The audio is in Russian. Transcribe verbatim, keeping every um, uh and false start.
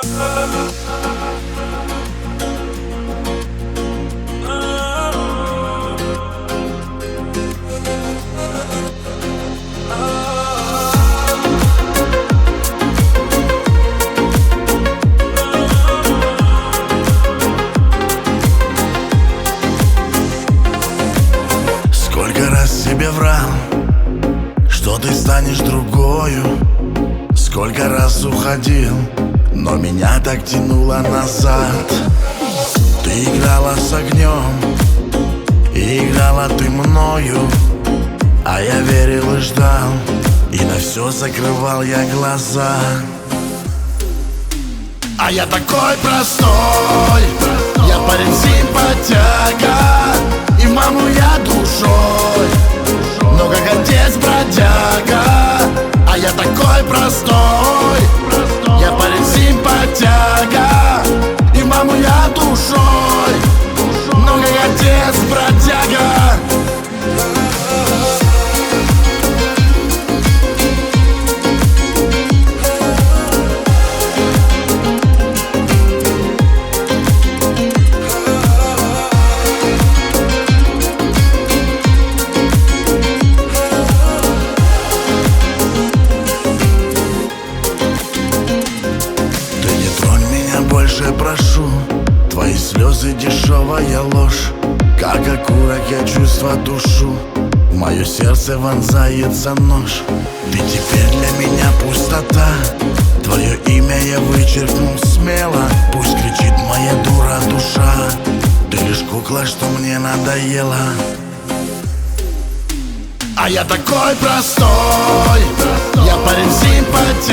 Сколько раз себе врал, что ты станешь другою. Сколько раз уходил, но меня так тянуло назад. Ты играла с огнем, и играла ты мною, а я верил и ждал, и на все закрывал я глаза. А я такой простой, я парень симпатяга, и в маму я душой, но как отец бродяга. А я такой простой, я парень симпатяга, и в маму я душой, но как отец бродяга. Больше прошу, твои слезы дешевая ложь. Как окурок я чувства душу, в мое сердце вонзается нож. Ты теперь для меня пустота, твое имя я вычеркнул смело. Пусть кричит моя дура душа, ты лишь кукла, что мне надоело. А я такой простой, я парень симпатяга,